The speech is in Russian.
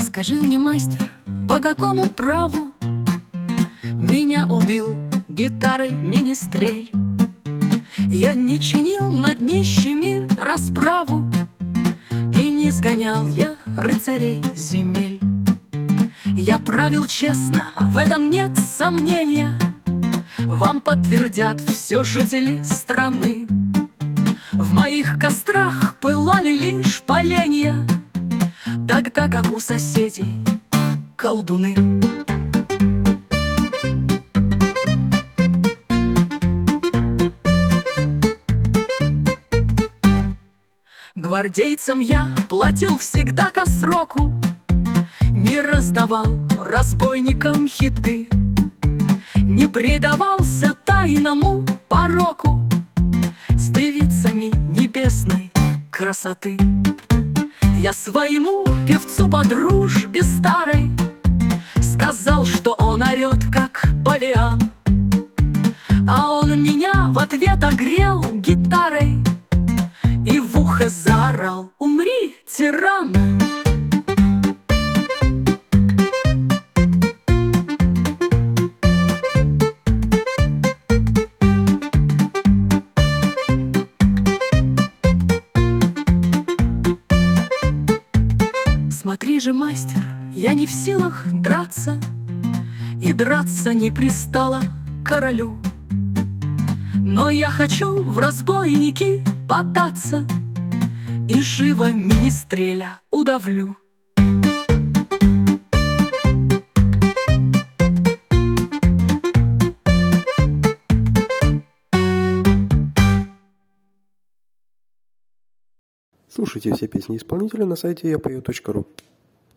Скажи мне, мастер, по какому праву меня убил гитарой министрель? Я не чинил над нищими расправу, и не сгонял я рыцарей земель. Я правил честно, в этом нет сомнения. Вам подтвердят все жители страны. В моих кострах пылали лишь поленья, тогда как у соседей колдуны. Гвардейцам я платил всегда ко сроку, не раздавал разбойникам хиты, не предавался тайному пороку с девицами небесной красоты. Я своему певцу по дружбе старой сказал, что он орет, как павиан, а он меня в ответ огрел гитарой и в ухо заорал: «Умри, тиран!» Смотри же, мастер, я не в силах драться, и драться не пристало королю. Но я хочу в разбойники податься, и живо министреля удавлю. Слушайте все песни исполнителя на сайте yapою.ru.